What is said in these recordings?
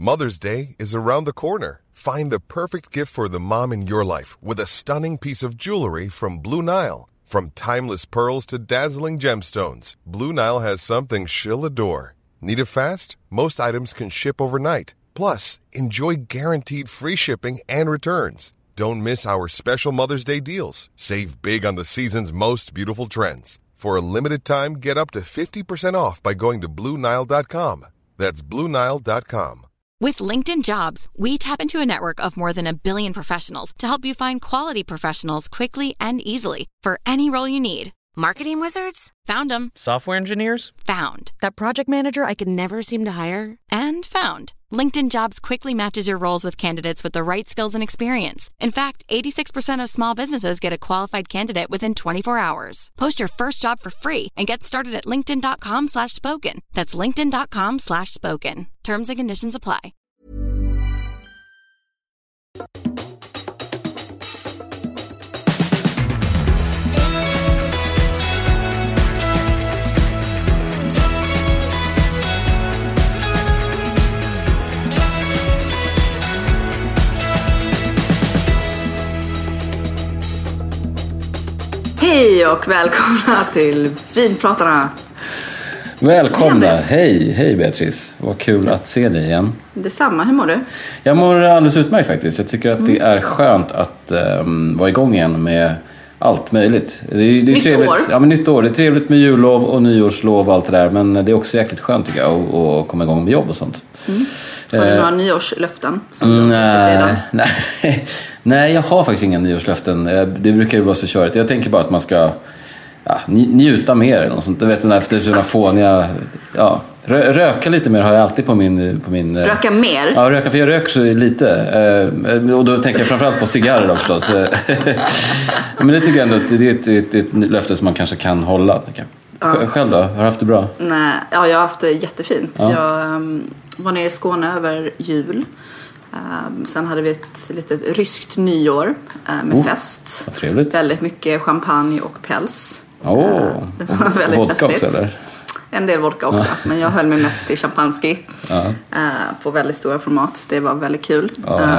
Mother's Day is around the corner. Find the perfect gift for the mom in your life with a stunning piece of jewelry from Blue Nile. From timeless pearls to dazzling gemstones, Blue Nile has something she'll adore. Need it fast? Most items can ship overnight. Plus, enjoy guaranteed free shipping and returns. Don't miss our special Mother's Day deals. Save big on the season's most beautiful trends. For a limited time, get up to 50% off by going to BlueNile.com. That's BlueNile.com. With LinkedIn Jobs, we tap into a network of more than 1 billion professionals to help you find quality professionals quickly and easily for any role you need. Marketing wizards? Found them. Software engineers? Found. That project manager I could never seem to hire? And found. LinkedIn Jobs quickly matches your roles with candidates with the right skills and experience. In fact, 86% of small businesses get a qualified candidate within 24 hours. Post your first job for free and get started at linkedin.com/spoken. That's linkedin.com/spoken. Terms and conditions apply. Hej och välkomna till Vinpratarna. Välkomna, hej Beatrice. Vad kul att se dig igen. Detsamma, hur mår du? Jag mår alldeles utmärkt faktiskt. Jag tycker att det är skönt att vara igång igen med allt möjligt. Det är nytt trevligt. år. Ja, men nytt år. Det är trevligt med jullov och nyårslov och allt det där. Men det är också jäkligt skönt tycker jag att komma igång med jobb och sånt. Har du några nyårslöften? Nej, jag har faktiskt inga nyårslöften. Det brukar ju vara så körigt. Jag tänker bara att man ska njuta mer eller något sånt. Jag vet, efter sådana fåniga... Ja, röka lite mer har jag alltid på min Röka mer? Ja, röka, för jag röker så lite. Och då tänker jag framförallt på cigarrer då förstås. Men det tycker jag ändå att det är ett löfte som man kanske kan hålla. Själv då? Har du haft det bra? Nej, jag har haft det jättefint. Ja. Jag var nere i Skåne över jul. Sen hade vi ett litet ryskt nyår med fest. Vad trevligt. Väldigt mycket champagne och päls. Det var väldigt vodka festligt. också eller? En del vodka också, men jag höll mig mest till champagne på väldigt stora format. Det var väldigt kul.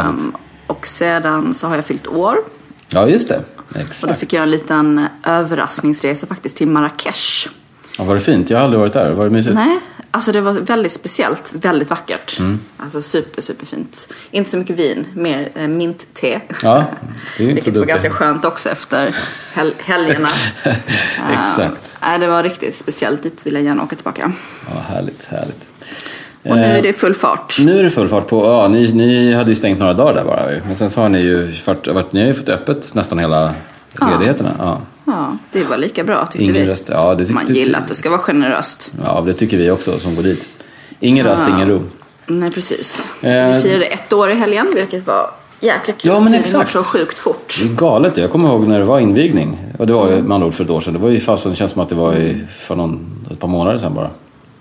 Och sedan så har jag fyllt år. Ja, just det. Exakt. Och då fick jag en liten överraskningsresa faktiskt till Marrakesh. Ja, var det fint? Jag har aldrig varit där. Var det mysigt? Nej, alltså det var väldigt speciellt. Väldigt vackert. Alltså superfint. Inte så mycket vin, mer mintte. Ja, det är inte vilket var ganska skönt också efter helgerna. Exakt. Det var riktigt speciellt. Dit vill jag gärna åka tillbaka. Ja, härligt. Och nu är det full fart. Nu är det full fart på, ni hade ju stängt några dagar där bara. Men sen så har ni ju ni har ju fått öppet nästan hela ledigheterna. Ja, det var lika bra tyckte vi. Rest, ja, det man gillar att det ska vara generöst. Ja, det tycker vi också som går dit. Ingen rast, ingen ro. Nej, precis. Vi firade 1 år i helgen, vilket var jäkla kul. Ja, men exakt. Det går så sjukt fort. Det är galet. Jag kommer ihåg när det var invigning. Och det var ju med andra ord för ett år sedan. Det var ju fast, det känns som att det var för ett par månader sedan bara.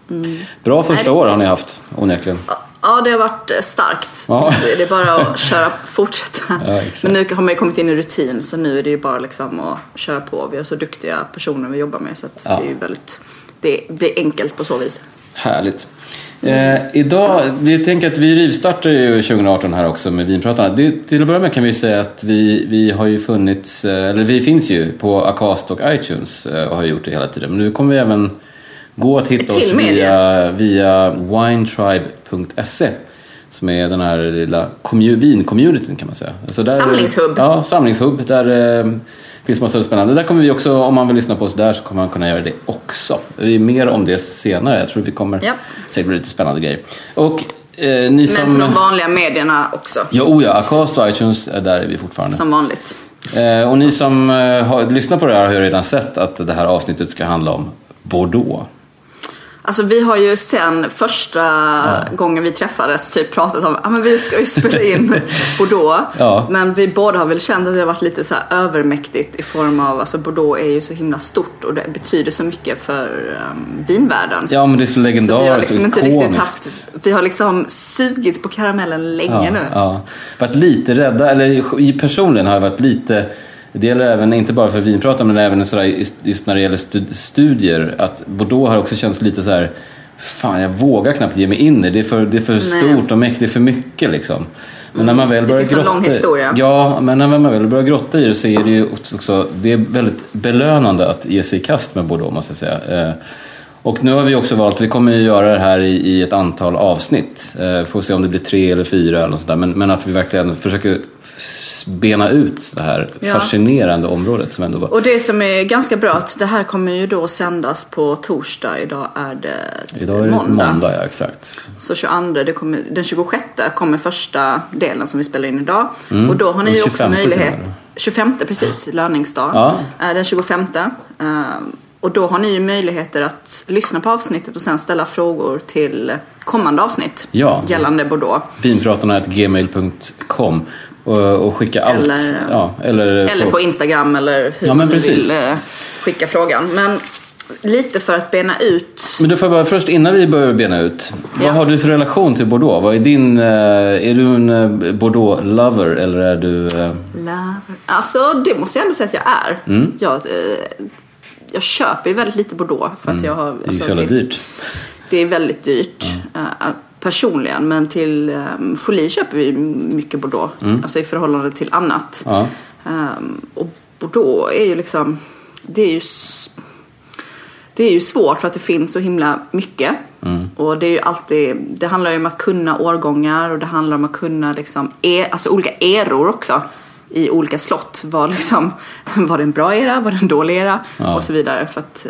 Bra första år har ni haft, onekligen. Ja, det har varit starkt. Ja. Det är bara att fortsätta. Ja, men nu har man ju kommit in i rutin. Så nu är det ju bara liksom att köra på. Vi har så duktiga personer vi jobbar med. Så att det är ju det blir enkelt på så vis. Härligt. Idag, vi tänker att vi rivstartar ju 2018 här också med Vinpratarna. Till att börja med kan vi säga att vi har ju funnits, eller vi finns ju på Acast och iTunes och har gjort det hela tiden. Men nu kommer vi även gå att hitta oss via winetribe.se som är den här lilla vin-communityn kan man säga. Alltså där, samlingshubb. Ja, samlingshubb. Där finns massor av spännande. Där kommer vi också, om man vill lyssna på oss där så kommer man kunna göra det också. Det är mer om det senare. Jag tror vi kommer säga lite spännande grejer. Och ni som... Men på de vanliga medierna också. Ja, Acast och iTunes, där är vi fortfarande. Som vanligt. Och ni som har lyssnat på det här har ju redan sett att det här avsnittet ska handla om Bordeaux. Alltså vi har ju sen första gången vi träffades typ pratat om men vi ska ju spela in Bordeaux. Men vi båda har väl känt att det har varit lite så här övermäktigt i form av, alltså Bordeaux är ju så himla stort och det betyder så mycket för vinvärlden. Ja, men det är så legendariskt. Så vi har liksom inte riktigt vi har liksom sugit på karamellen länge nu. Ja, varit lite rädda, eller personligen har jag varit lite. Det gäller även, inte bara för vinprata, men även sådär, just när det gäller studier, att Bordeaux har också känts lite så här Fan, jag vågar knappt ge mig in i det. Det är för stort och mäktigt, det är för mycket liksom. Men när man väl börjar grotta, lång historia. Ja, men när man väl börjar grotta i det så är det ju också, det är väldigt belönande att ge sig i kast med Bordeaux, måste jag säga. Och nu har vi också valt, vi kommer ju göra det här i ett antal avsnitt. Får se om det blir 3 eller 4 eller sånt där. Men att vi verkligen försöker bena ut det här fascinerande området som ändå var. Och det som är ganska bra att det här kommer ju då sändas på torsdag. Idag är det måndag. Ja, exakt. Så 22, den 26 kommer första delen som vi spelar in idag. Och då har ni ju också möjlighet. 25 precis, löningsdag. Ja. Den 25. Och då har ni ju möjligheter att lyssna på avsnittet och sen ställa frågor till kommande avsnitt gällande Bordeaux. Vinpratarna@gmail.com och skicka allt. Eller på Instagram eller hur man vill skicka frågan. Men lite för att bena ut. Men då får jag bara först, innan vi börjar bena ut, vad har du för relation till Bordeaux? Vad är din, är du en Bordeaux-lover eller är du... Lover? Alltså det måste jag ändå säga att jag är. Jag köper ju väldigt lite Bordeaux för att jag har... Det är så jävla dyrt. Det är väldigt dyrt personligen, men till Folie köper vi mycket Bordeaux. Alltså i förhållande till annat. Och Bordeaux är ju liksom... Det är ju svårt för att det finns så himla mycket. Och det är ju alltid... Det handlar ju om att kunna årgångar och det handlar om att kunna liksom... alltså olika eror också. I olika slott. Var det en bra era? Var det en dålig era? Och så vidare. För att,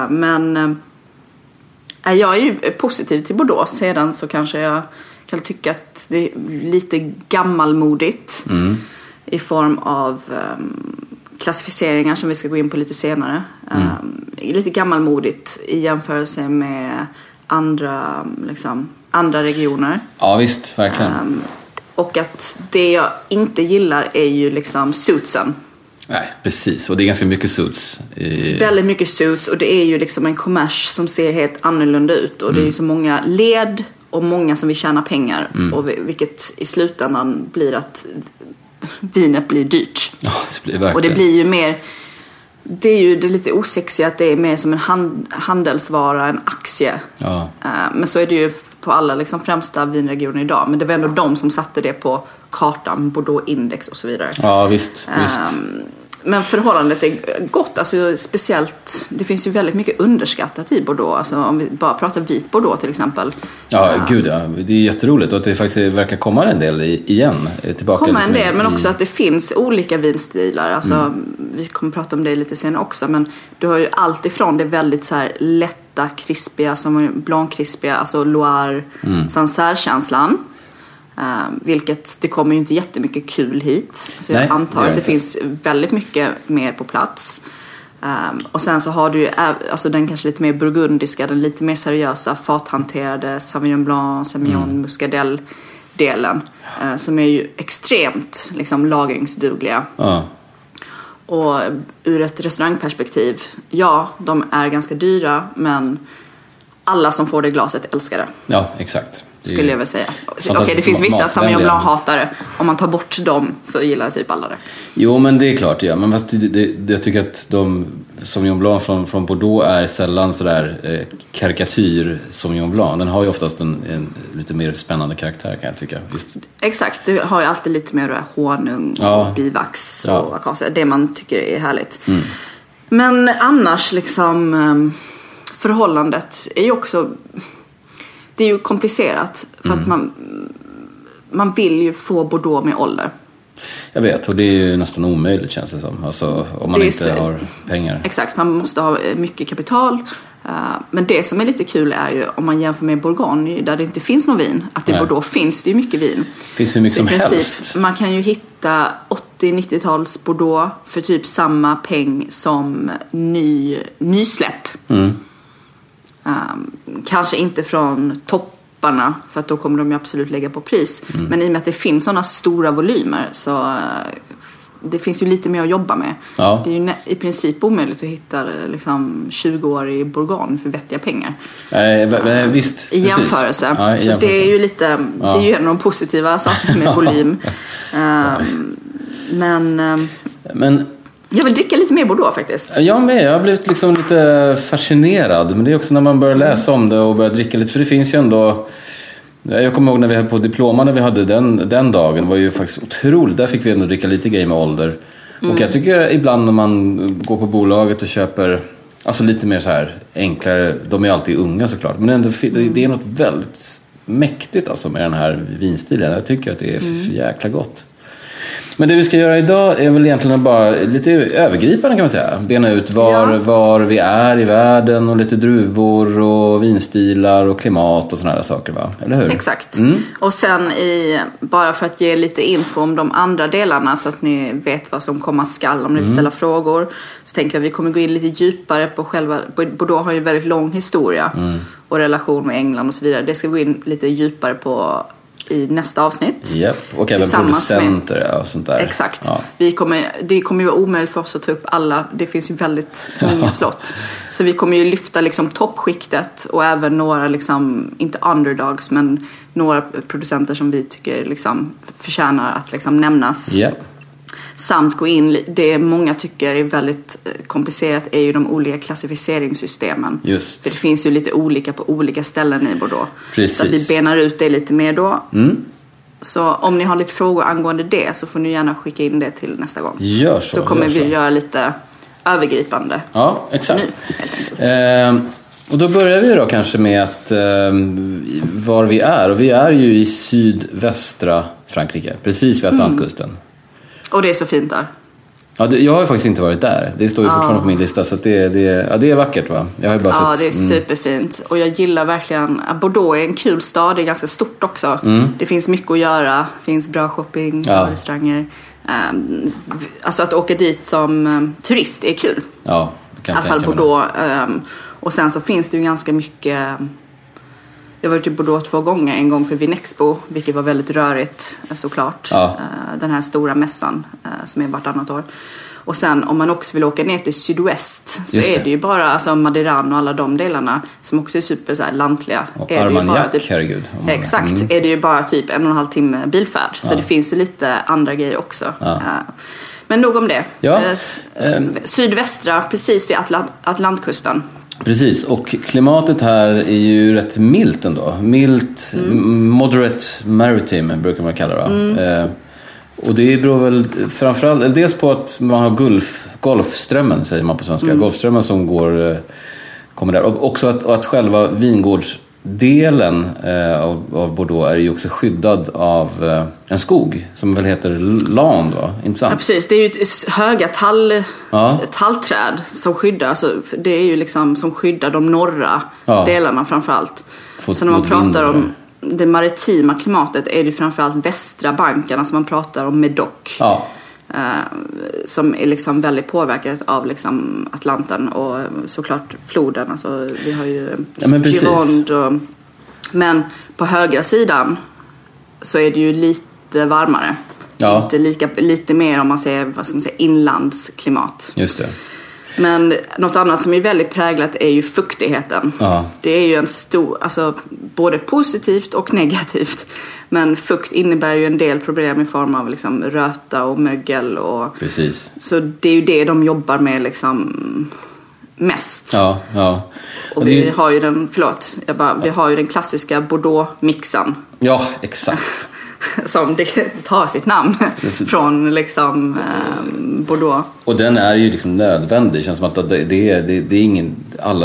jag är ju positiv till Bordeaux. Sedan så kanske jag kan tycka att det är lite gammalmodigt. I form av klassificeringar som vi ska gå in på lite senare. Lite gammalmodigt i jämförelse med andra regioner. Ja, visst, verkligen. Och att det jag inte gillar är ju liksom suitsen. Nej, precis. Och det är ganska mycket suits. Väldigt mycket suits. Och det är ju liksom en kommers som ser helt annorlunda ut. Och det är ju så många led och många som vill tjäna pengar. Och vilket i slutändan blir att vinet blir dyrt. Ja, det blir verkligen. Och det blir ju mer... Det är ju det lite osexiga att det är mer som en handelsvara, en aktie. Ja. Men så är det ju på alla liksom främsta vinregioner idag. Men det var ändå de som satte det på kartan, Bordeaux Index och så vidare. Ja, visst. Men förhållandet är gott. Alltså, speciellt, det finns ju väldigt mycket underskattat i Bordeaux. Alltså, om vi bara pratar vit Bordeaux till exempel. Ja, gud ja. Det är jätteroligt. Och att det faktiskt verkar komma en del igen. Tillbaka komma en del, men också att det finns olika vinstilar. Alltså, vi kommer prata om det lite senare också. Men du har ju allt ifrån det väldigt så här lätta, krispiga, som blanc-krispiga, alltså Loire, Sancerre-känslan. Vilket det kommer ju inte jättemycket kul hit. Så jag antar att det finns väldigt mycket mer på plats. Och sen så har du ju alltså den kanske lite mer burgundiska, den lite mer seriösa fathanterade Sauvignon Blanc, Semillon, Muscadel-delen. Som är ju extremt liksom lagringsdugliga. Och ur ett restaurangperspektiv, de är ganska dyra, men alla som får det glaset älskar det. Ja, exakt. Skulle jag väl säga. Okej, det finns vissa Sauvignon Blanc-hatare. Om man tar bort dem så gillar typ alla det. Jo, men det är klart, ja. Men fast jag tycker att de Sauvignon Blanc från Bordeaux är sällan sådär karikatyr Sauvignon Blanc. Den har ju oftast en lite mer spännande karaktär, kan jag tycka. Just. Exakt, det har ju alltid lite mer honung och bivax och akacia. Det man tycker är härligt. Men annars liksom förhållandet är ju också... Det är ju komplicerat för att man vill ju få Bordeaux med ålder. Jag vet, och det är ju nästan omöjligt, känns det som. Alltså, om man inte har pengar. Exakt, man måste ha mycket kapital. Men det som är lite kul är ju om man jämför med Bourgogne där det inte finns någon vin. Att i Bordeaux finns det ju mycket vin. Det finns hur mycket som helst. Man kan ju hitta 80-90-tals Bordeaux för typ samma peng som nysläpp. Kanske inte från topparna, för att då kommer de ju absolut lägga på pris. Men i och med att det finns sådana stora volymer så det finns ju lite mer att jobba med. Det är ju i princip omöjligt att hitta liksom 20 år i Bourgogne för vettiga pengar. Visst, i jämförelse. Så det är ju lite, det är ju en av de positiva sakerna med volym. Men Jag vill dricka lite mer Bordeaux faktiskt. Jag med, jag har blivit liksom lite fascinerad. Men det är också när man börjar läsa om det och börjar dricka lite. För det finns ju ändå... Jag kommer ihåg när vi hade på diploma, när vi hade den dagen, var ju faktiskt otroligt. Där fick vi ändå dricka lite grejer med ålder. Och jag tycker ibland när man går på bolaget och köper alltså lite mer så här enklare, de är alltid unga såklart, men ändå, det är något väldigt mäktigt alltså med den här vinstilen. Jag tycker att det är för jäkla gott. Men det vi ska göra idag är väl egentligen bara lite övergripande kan man säga. Bena ut var vi är i världen och lite druvor och vinstilar och klimat och såna här saker, va? Eller hur? Exakt. Och sen bara för att ge lite info om de andra delarna så att ni vet vad som komma skall om ni vill ställa frågor, så tänker jag att vi kommer gå in lite djupare på själva... Bordeaux har ju en väldigt lång historia och relation med England och så vidare. Det ska vi gå in lite djupare på i nästa avsnitt. Yep. Och även producenter och sånt där. Exakt. Ja. Det kommer ju vara omöjligt för oss att ta upp alla. Det finns ju väldigt många slott. Så vi kommer ju lyfta liksom toppskiktet och även några liksom, inte underdogs, men några producenter som vi tycker liksom förtjänar att liksom nämnas. Yep. Samt gå in, det många tycker är väldigt komplicerat är ju de olika klassificeringssystemen. Just. För det finns ju lite olika på olika ställen i Bordeaux. Precis. Så att vi benar ut det lite mer då. Så om ni har lite frågor angående det så får ni gärna skicka in det till nästa gång. Gör så kommer vi göra lite övergripande. Ja, exakt. Nu, helt enkelt. Och då börjar vi då kanske med att var vi är. Och vi är ju i sydvästra Frankrike, precis vid Atlantkusten. Och det är så fint där. Ja, jag har ju faktiskt inte varit där. Det står ju fortfarande på min lista. Så att det är vackert, va? Jag har ju bara det är superfint. Och jag gillar verkligen... Bordeaux är en kul stad. Det är ganska stort också. Det finns mycket att göra. Det finns bra shopping, bra restauranger. Alltså att åka dit som turist är kul. Ja, det kan i alla fall Bordeaux. Och sen så finns det ju ganska mycket... Jag var i Bordeaux 2 gånger. En gång för Vinexpo, vilket var väldigt rörigt såklart. Ja. Den här stora mässan som är vartannat år. Och sen om man också vill åka ner till sydväst så är det ju bara alltså, Madiran och alla de delarna som också är super så här, lantliga. Och Armagnac, typ, herregud. Exakt, är det ju bara typ 1,5 timme bilfärd. Så det finns ju lite andra grejer också. Ja. Men nog om det. Ja. Sydvästra, precis vid Atlantkusten. Precis, och klimatet här är ju rätt milt ändå. Milt, moderate maritime brukar man kalla det. Och det beror väl framförallt dels på att man har Golfströmmen, säger man på svenska. Golfströmmen som kommer där. Och också att själva vingårdsdelen av Bordeaux är ju också skyddad av en skog som väl heter Land, va? Intressant. Ja, precis. Det är ju höga tallträd som skyddar. Alltså, det är ju liksom som skyddar de norra delarna framförallt. Så när man pratar om det maritima klimatet är det framförallt västra bankarna som man pratar om Médoc. Ja. Som är liksom väldigt påverkat av liksom Atlanten och såklart floden. Alltså, vi har ju Gironde. Men på högra sidan så är det ju lite varmare. Ja. Lite mer om man säger, vad ska man säga, inlandsklimat. Just det. Men något annat som är väldigt präglat är ju fuktigheten. Ja. Det är ju en stor, alltså både positivt och negativt. Men fukt innebär ju en del problem i form av liksom röta och mögel. Och, precis. Så det är ju det de jobbar med liksom mest. Ja, ja. Och vi har ju vi har ju den klassiska Bordeaux-mixen. Ja, exakt. Som det tar sitt namn från liksom Bordeaux. Och den är ju liksom nödvändig. Det känns som att det är ingen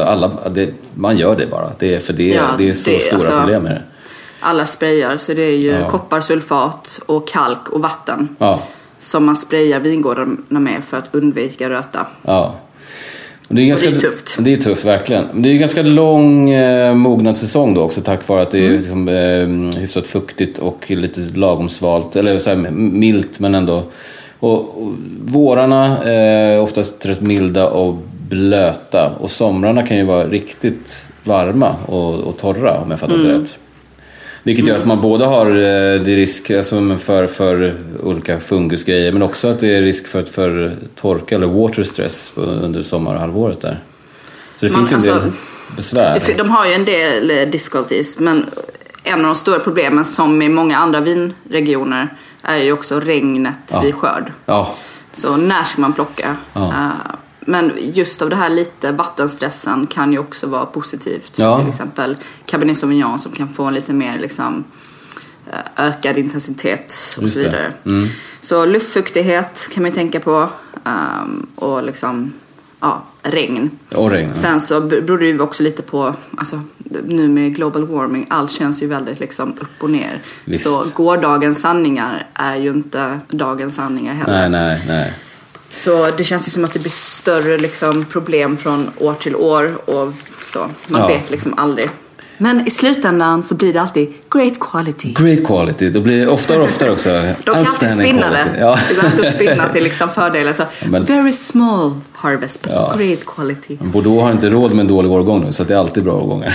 man gör det bara. Det är så stora problem med det. Alla sprayar, så det är ju kopparsulfat och kalk och vatten som man sprayar vingårdarna med för att undvika röta. Ja. Och det är tufft. Det är tufft, verkligen. Det är ganska lång mognadssäsong då också, tack vare att det är liksom, hyfsat fuktigt och lite lagom svalt, eller så här, milt men ändå. Och vårarna är oftast rätt milda och blöta, och somrarna kan ju vara riktigt varma och torra, om jag fattat rätt. Vilket gör att man både har det risk alltså för olika fungusgrejer, men också att det är risk för torka eller water stress under sommarhalvåret där. Så det finns ju en del besvär. De har ju en del difficulties, men en av de stora problemen som i många andra vinregioner är ju också regnet vid skörd. Ja. Så när ska man plocka? Men just av det här lite vattenstressen kan ju också vara positivt. Till exempel Cabernet Sauvignon som kan få en lite mer liksom ökad intensitet och så vidare. Så luftfuktighet kan man ju tänka på. Och liksom regn. Sen så beror det ju också lite på, alltså nu med global warming, allt känns ju väldigt liksom upp och ner. Visst. Så gårdagens sanningar är ju inte dagens sanningar heller. Nej. Så det känns ju som att det blir större liksom problem från år till år och så. Man vet liksom aldrig. Men i slutändan så blir det alltid great quality. Great quality. Det blir oftare och oftare också. De kan alltid spinna det. Det går inte att spinna till liksom fördelar. Så very small harvest but great quality. Bordeaux har inte råd med en dålig årgång nu, så det är alltid bra årgångar.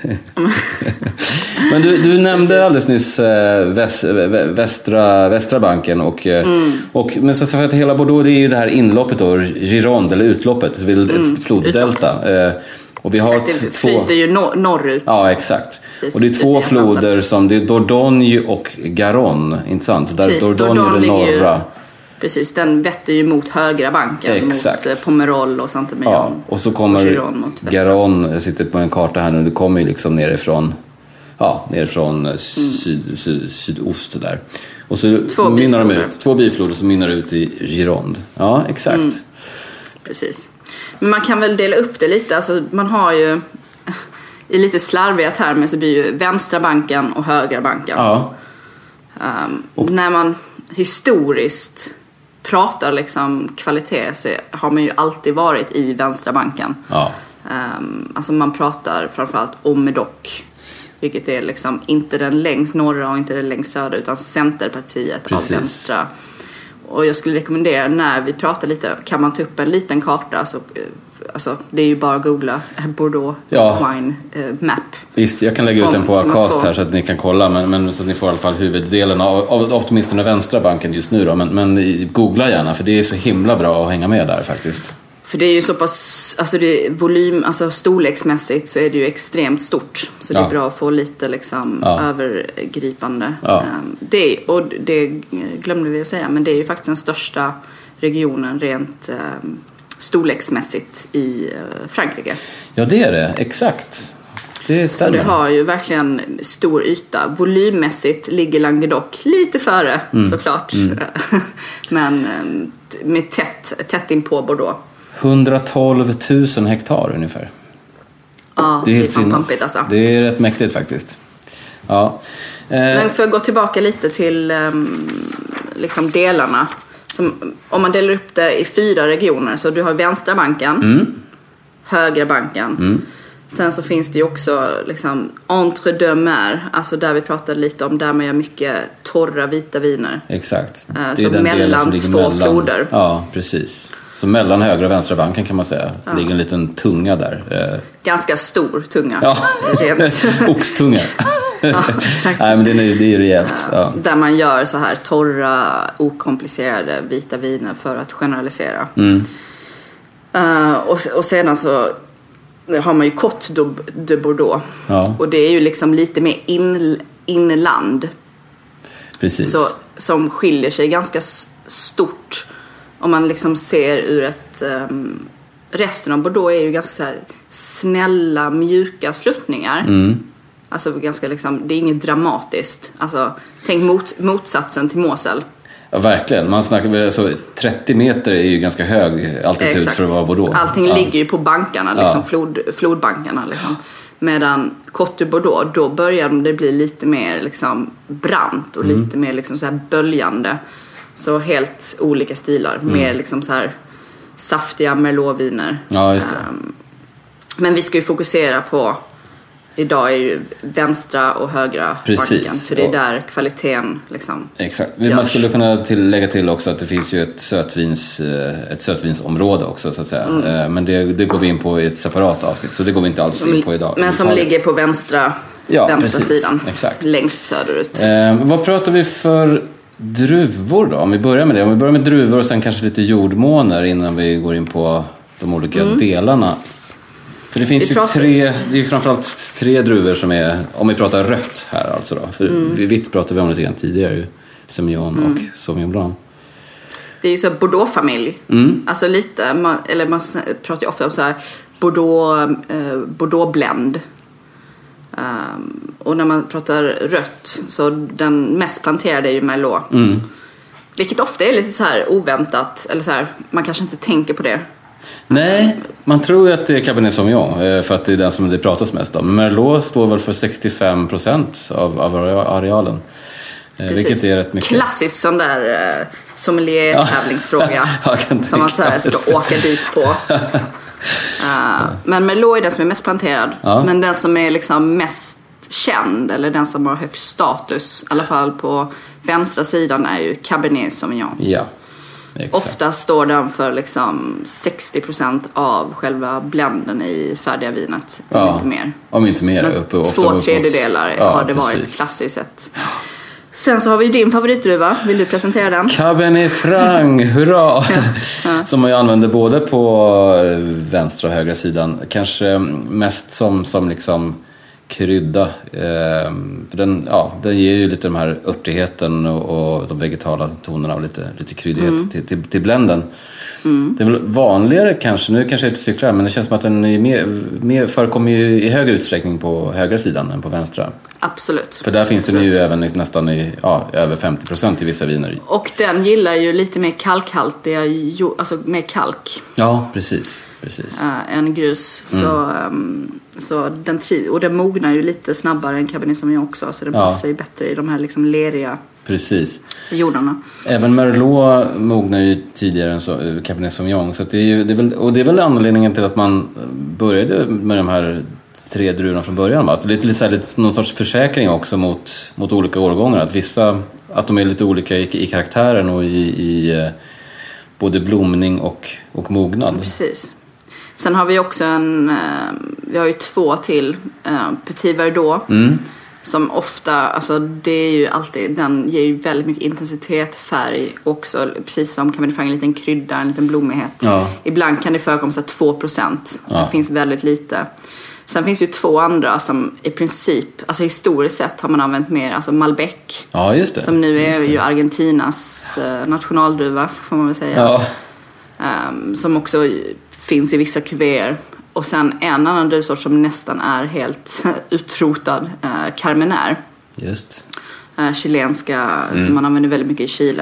Men du nämnde alldeles nyss västra banken men så för att hela Bordeaux, det är ju det här inloppet då, Gironde, eller utloppet, ett floddelta. Och vi har det flyter ju norrut. Ja, exakt. Precis, och det är två floder som, det är Dordogne och Garonne, inte sant? Där Dordogne är det norra. Precis, den vetter ju mot högra banken. Exakt. Mot Pomerol och Saint-Emilion. Ja, och så kommer Garonne, jag sitter på en karta här nu, det kommer ju liksom nerifrån sydost där. Och så mynnar de ut, två bifloder som mynnar ut i Gironde. Ja, exakt. Precis. Men man kan väl dela upp det lite. Alltså man har ju, i lite slarviga termer så blir ju vänstra banken och högra banken. Ja. När man historiskt pratar liksom kvalitet så har man ju alltid varit i vänstra banken. Ja. Alltså man pratar framförallt om Médoc, vilket är liksom inte den längst norra och inte den längst södra, utan centerpartiet av vänstra. Och jag skulle rekommendera, när vi pratar lite, kan man ta upp en liten karta, så, alltså, det är ju bara att googla Bordeaux Wine Map. Visst, jag kan lägga ut den på Acast här så att ni kan kolla, men så att ni får i alla fall huvuddelen av åtminstone vänstra banken just nu då, men googla gärna, för det är så himla bra att hänga med där faktiskt. För det är ju så pass, alltså det volym, alltså storleksmässigt så är det ju extremt stort. Så det är bra att få lite liksom övergripande. Ja. Det glömde vi att säga, men det är ju faktiskt den största regionen rent storleksmässigt i Frankrike. Ja, det är det, exakt. Det stämmer. Så det har ju verkligen stor yta. Volymmässigt ligger Languedoc lite före, såklart. Men med tätt in på Bordeaux. 112 000 hektar ungefär. Ja, det är helt sinnes. Alltså. Det är rätt mäktigt faktiskt. Ja. Men för att gå tillbaka lite till liksom delarna. Som, om man delar upp det i 4 regioner. Så du har vänstra banken, högra banken. Sen så finns det ju också liksom entre deux mers, alltså där vi pratade lite om, där man gör mycket torra vita viner. Exakt. Det är den mellan som två floder. Ja, precis. Så mellan högra och vänstra banken kan man säga ligger en liten tunga där. Ganska stor tunga. Ja, oxtunga. Ja, nej, men det är rejält. Ja. Där man gör så här torra, okomplicerade vita viner, för att generalisera. Och sedan så har man ju Côte de Bordeaux. Ja. Och det är ju liksom lite mer inland. Precis. Så, som skiljer sig ganska stort. Om man liksom ser ur ett... resten av Bordeaux är ju ganska så här snälla, mjuka sluttningar. Alltså ganska liksom, det är inget dramatiskt. Alltså, tänk motsatsen till Mosel. Ja, verkligen. Man snackar så 30 meter är ju ganska hög altitud för att vara Bordeaux. Allting ligger ju på bankarna, liksom flodbankarna liksom. Medan Côte de Bordeaux, då börjar det bli lite mer liksom brant och lite mer liksom så här böljande. Så helt olika stilar, mer liksom så här saftiga merlotviner. Ja, just det. Men vi ska ju fokusera på, idag är ju vänstra och högra banken, för det är där kvaliteten liksom. Exakt. Man skulle kunna lägga till också att det finns ju ett sötvinsområde också, så att säga. Men det går vi in på i ett separat avsnitt, så det går vi inte alls in på idag. Men som ligger på vänstra sidan. Exakt. Längst söderut. Vad pratar vi för druvor då? Om vi börjar med det. Om vi börjar med druvor och sen kanske lite jordmåner innan vi går in på de olika delarna. För det finns det är framförallt 3 druvor som är, om vi pratar rött här alltså då. För vitt pratade vi om lite grann tidigare, Semillon och Sauvignon Blanc. det är ju så Bordeaux-familj. Alltså lite, man pratar ju ofta om så här Bordeaux blend. Och när man pratar rött, så den mest planterade är ju Merlot. Vilket ofta är lite så här oväntat, eller så här, man kanske inte tänker på det. Nej, man tror ju att det är Cabernet Sauvignon för att det är den som det pratas mest om. Merlot står väl för 65% av arealen. Vilket är rätt mycket. Klassisk sån där sommelier-tävlingsfråga som man så här ska åka dit på. Men Merlot är den som är mest planterad. Men den som är liksom mest känd, eller den som har högst status, i alla fall på vänstra sidan, är ju Cabernet Sauvignon. Ja, exakt. Ofta står den för liksom 60% av själva blenden i färdiga vinet. Inte mer. Om inte mer. Men uppe, 2/3 har det varit klassiskt sett. Sen så har vi ju din favoritdruva. Vill du presentera den? Cabernet Franc, hurra! Som man ju använder både på vänstra och högra sidan. Kanske mest som liksom krydda. Den ger ju lite de här örtigheten och de vegetala tonerna och lite kryddighet till blenden. Det är väl vanligare kanske, nu kanske jag inte cyklar, men det känns som att den är mer förekommer ju i högre utsträckning på högra sidan än på vänstra. Absolut. För där finns det ju även nästan över 50% i vissa viner. Och den gillar ju lite mer kalkhaltiga, alltså mer kalk. Ja, precis. Än grus. Så den och den mognar ju lite snabbare än Cabernet Sauvignon också, så den passar ju bättre i de här liksom leriga jordarna. Även Merlot mognar ju tidigare än Cabernet Sauvignon, så det är väl anledningen till att man började med de här 3 druvorna från början, att lite någon sorts försäkring också mot olika årgångar, att de är lite olika i karaktären och i både blomning och mognad. Precis. Sen har vi också vi har ju 2 till Petit Verdot som ofta, alltså det är ju alltid, den ger ju väldigt mycket intensitet, färg, också precis som Cabernet Franc, en liten krydda, en liten blommighet. Ibland kan det förekomma så 2%. Det finns väldigt lite. Sen finns ju 2 andra som i princip, alltså historiskt sett har man använt mer, alltså Malbec. Ja, just det. Som nu är ju Argentinas nationaldruva, får man väl säga. Som också finns i vissa kuvéer. Och sen en annan druvsort som nästan är helt utrotad, Carmenère. Just. Chilenska, som man använder väldigt mycket i Chile.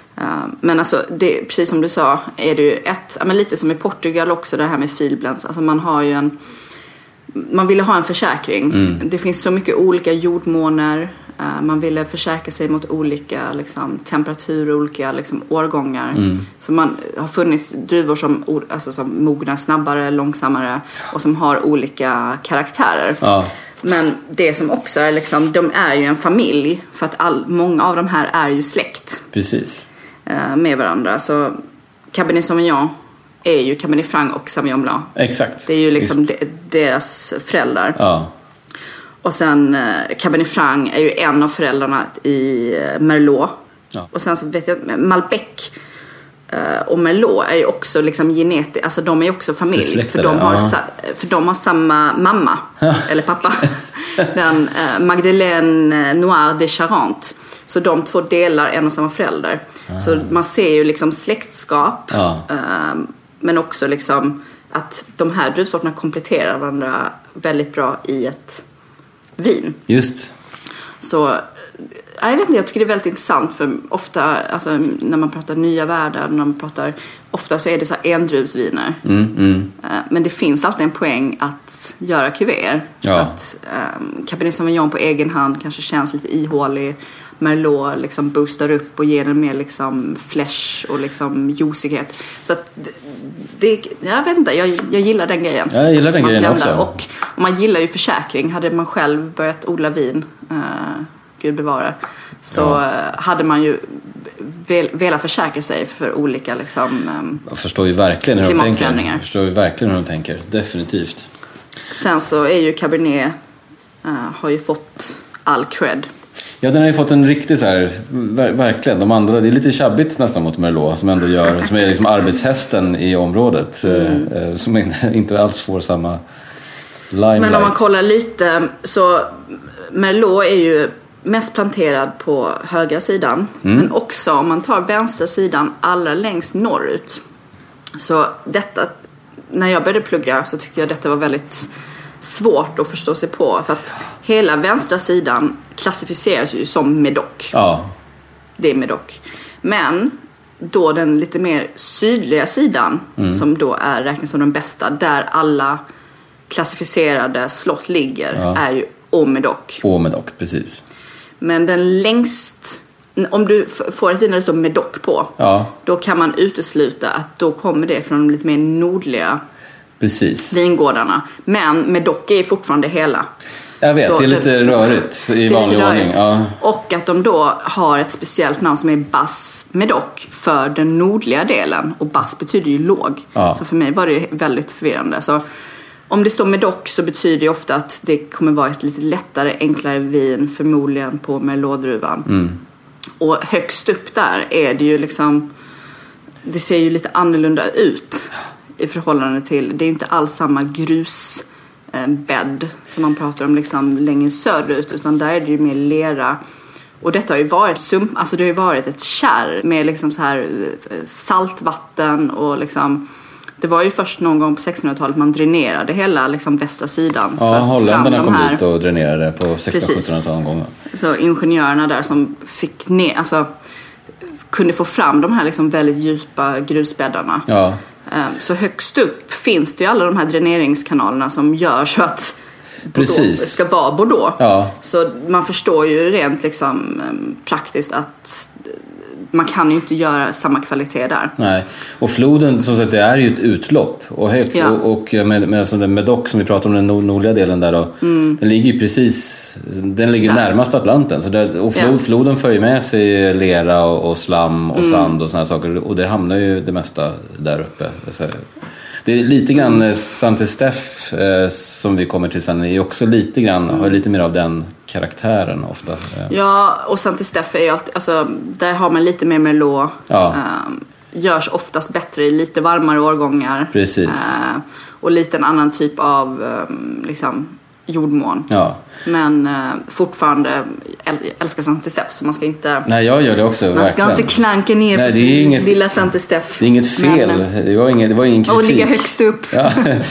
Men alltså, det, precis som du sa, är det ju lite som i Portugal också, det här med filblends. Alltså man har ju man ville ha en försäkring. Det finns så mycket olika jordmåner. Man ville försäkra sig mot olika liksom, temperaturer, olika liksom, årgångar. Så man har funnits druvor som mognar snabbare, långsammare och som har olika karaktärer. Men det som också är liksom, de är ju en familj, för att många av de här är ju släkt. Precis. Med varandra. Så Cabernet Sauvignon är ju Cabernet Franc och Sauvignon Blanc. Exakt. Det är ju liksom deras föräldrar. Och sen Cabernet Franc är ju en av föräldrarna i Merlot. Och sen så vet jag, Malbec och Merlot är ju också liksom genetiskt, alltså de är ju också familj, för de har samma mamma eller pappa. Den Magdeleine Noir de Charente. Så de 2 delar en och samma förälder. Så man ser ju liksom släktskap, men också liksom att de här druvsorterna kompletterar varandra väldigt bra i ett vin. Just. Så jag vet inte, jag tycker det är väldigt intressant, för ofta, alltså, när man pratar nya världar, när man pratar, ofta så är det så här endruvsviner. Men det finns alltid en poäng att göra kuvéer. För att Cabernet Sauvignon på egen hand kanske känns lite ihålig. Merlot liksom boostar upp och ger den mer liksom flesh och liksom juicighet. Så att jag vet inte, jag gillar den grejen. Jag gillar den grejen också. Och man gillar ju försäkring. Hade man själv börjat odla vin, Gud bevara, så hade man ju velat försäkra sig för olika liksom, jag förstår ju verkligen hur de tänker. Jag förstår ju verkligen hur de tänker, definitivt. Sen så är ju Cabernet har ju fått all cred. Ja, den har ju fått en riktig så här, verkligen. De andra, det är lite tjabbigt nästan mot Merlot, som ändå som är liksom arbetshästen i området, som inte alls får samma limelight. Men om man kollar lite, så Merlot är ju mest planterad på högra sidan. Men också om man tar vänstra sidan allra längst norrut. Så detta, när jag började plugga så tyckte jag detta var väldigt svårt att förstå sig på. För att hela vänstra sidan klassificeras ju som medoc. Ja. Det är medoc. Men då den lite mer sydliga sidan, som då är räknas som den bästa, där alla klassificerade slott ligger, är ju Haut-Médoc. Haut-Médoc, precis. Men den längst, om du får ett vin där det står medoc på, då kan man utesluta att då kommer det från de lite mer nordliga vingårdarna. Men medoc är fortfarande hela. Jag vet, så det är lite rörigt i vanlig ordning. Ja. Och att de då har ett speciellt namn som är Bas-Médoc för den nordliga delen. Och Bas betyder ju låg. Ja. Så för mig var det väldigt förvirrande. Så om det står Médoc så betyder det ofta att det kommer vara ett lite lättare, enklare vin, förmodligen på Merlot-druvan. Och högst upp där är det ju liksom, det ser ju lite annorlunda ut i förhållande till, det är inte alls samma grusbädd som man pratar om liksom längre söderut, utan där är det ju mer lera. Och detta har ju varit alltså det har ju varit ett kärr med liksom så här saltvatten och liksom, det var ju först någon gång på 1600-talet man dränerade hela liksom västra sidan. Ja, holländarna kom dit och dränerade på 1600-1700-talet gånger. Så ingenjörerna där som fick ner, alltså kunde få fram de här liksom väldigt djupa grusbäddarna. Ja. Så högst upp finns det ju alla de här dräneringskanalerna som gör så att Bordeaux ska vara Bordeaux. Ja. Så man förstår ju rent liksom praktiskt att man kan ju inte göra samma kvalitet där. Nej, och floden som sagt, det är ju ett utlopp och högt, och med som den Médoc som vi pratar om, den nordliga delen där då, den ligger ju precis, den ligger närmast Atlanten, så där, och floden för ju med sig lera och slam och sand och såna här saker, och det hamnar ju det mesta där uppe. Det är lite grann Saint-Estèphe som vi kommer till sen, är också lite grann, har lite mer av den karaktären ofta. Ja, och Saint-Estèphe är ju alltid, alltså, där har man lite mer Merlot. Ja. Görs oftast bättre i lite varmare årgångar. Precis. Och lite en annan typ av liksom jordmån. Ja. Men fortfarande älskar Saint-Estèphe, så man ska inte... Nej, jag gör det också, man verkligen. ska inte klanka ner på sin lilla Saint-Estèphe. Det är inget fel, det var ingen kritik. Och ligga högst upp. Ja.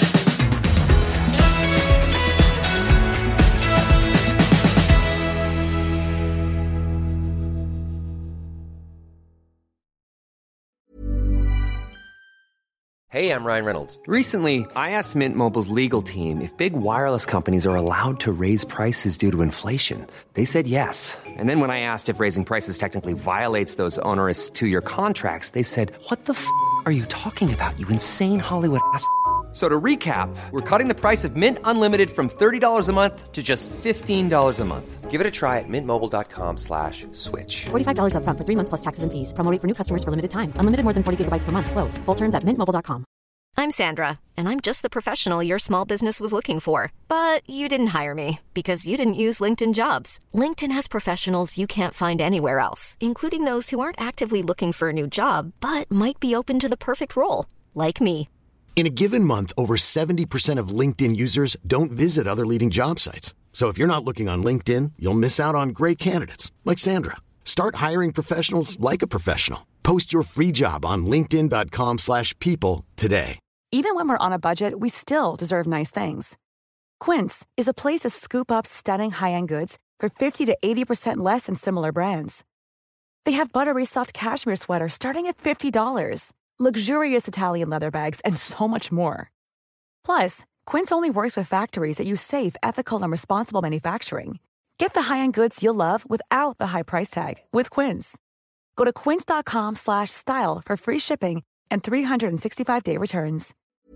Hey, I'm Ryan Reynolds. Recently, I asked Mint Mobile's legal team if big wireless companies are allowed to raise prices due to inflation. They said yes. And then when I asked if raising prices technically violates those onerous 2-year contracts, they said, "What the f*** are you talking about, you insane Hollywood ass?" So to recap, we're cutting the price of Mint Unlimited from $30 a month to just $15 a month. Give it a try at mintmobile.com/switch. $45 up front for 3 months plus taxes and fees. Promo rate for new customers for limited time. Unlimited more than 40 gigabytes per month. Slows full terms at mintmobile.com. I'm Sandra, and I'm just the professional your small business was looking for. But you didn't hire me because you didn't use LinkedIn Jobs. LinkedIn has professionals you can't find anywhere else, including those who aren't actively looking for a new job, but might be open to the perfect role, like me. In a given month, over 70% of LinkedIn users don't visit other leading job sites. So if you're not looking on LinkedIn, you'll miss out on great candidates like Sandra. Start hiring professionals like a professional. Post your free job on linkedin.com/people today. Even when we're on a budget, we still deserve nice things. Quince is a place to scoop up stunning high-end goods for 50 to 80% less than similar brands. They have buttery soft cashmere sweaters starting at $50, luxurious Italian leather bags, and so much more. Plus, Quince only works with factories that use safe, ethical, and responsible manufacturing. Get the high-end goods you'll love without the high price tag with Quince. Go to quince.com/style for free shipping and 365-day returns.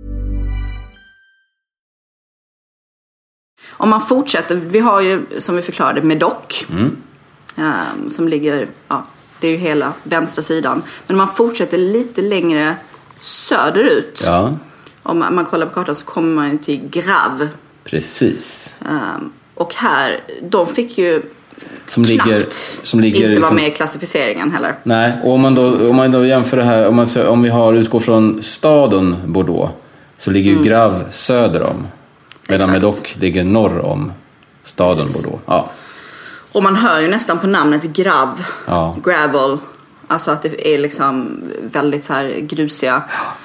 Om man fortsätter, vi har ju som vi förklarade Médoc som ligger, det är ju hela vänstra sidan. Men om man fortsätter lite längre söderut, om man kollar på kartan, så kommer man till Grave. Precis. Och här, de fick ju som ligger inte liksom, vara med i klassificeringen heller. Nej, och om man då jämför det här, om vi utgår från staden Bordeaux, så ligger ju Grave söder om, medan Médoc ligger norr om staden Bordeaux. Ja. Och man hör ju nästan på namnet gravel. Alltså att det är liksom väldigt så här grusiga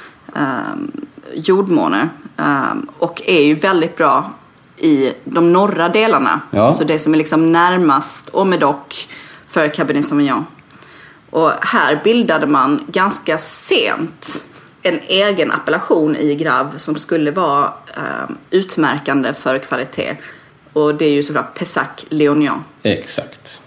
jordmåner. Och är ju väldigt bra i de norra delarna. Ja. Så det som är liksom närmast Aumedoc för Cabernet Sauvignon. Och här bildade man ganska sent en egen appellation i Grave som skulle vara utmärkande för kvalitet. Och det är ju såklart Pessac-Léognan. Exakt.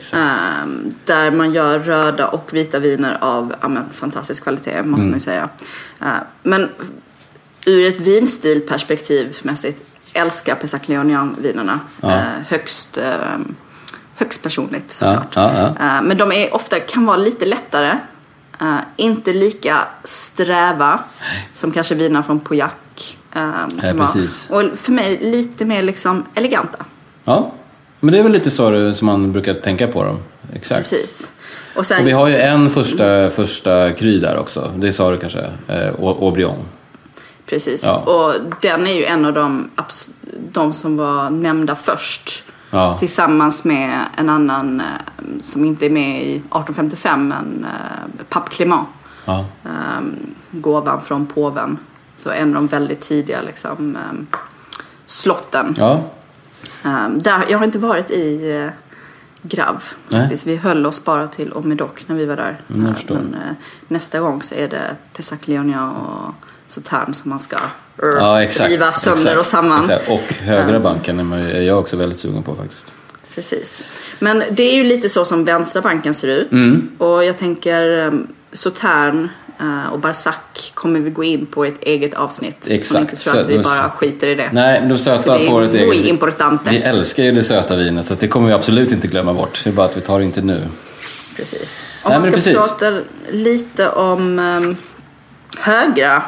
Där man gör röda och vita viner av fantastisk kvalitet, måste man ju säga. Men ur ett vinstilperspektivmässigt älskar Pessac-Léognan-vinerna högst personligt såklart. Men de är ofta kan vara lite lättare. Inte lika sträva som kanske viner från Pauillac. Precis. Och för mig lite mer liksom eleganta. Ja, men det är väl lite så som man brukar tänka på dem. Exakt. Precis. Och vi har ju en första kry där också. Det sa du kanske, Aubryon. Precis, och den är ju en av de som var nämnda först. Ja. Tillsammans med en annan som inte är med i 1855, men Pape Clément. Ja. Gåvan från påven. Så en av de väldigt tidiga liksom, slotten. Ja. Jag har inte varit i Grave. Vi höll oss bara till Aumedoc när vi var där. Men nästa gång så är det Pessac-Léognan och Sauternes som man ska riva sönder och samman. Exakt. Och högra banken är jag också väldigt sugen på faktiskt. Precis. Men det är ju lite så som vänstra banken ser ut. Och jag tänker Sauternes och Barsac kommer vi gå in på ett eget avsnitt. Exakt. Som inte tror att vi bara skiter i det. Nej, men de söta får ett eget. Importante. Vi älskar ju det söta vinet, så det kommer vi absolut inte glömma bort. Det är bara att vi tar det inte nu. Precis. Om man ska prata lite om högra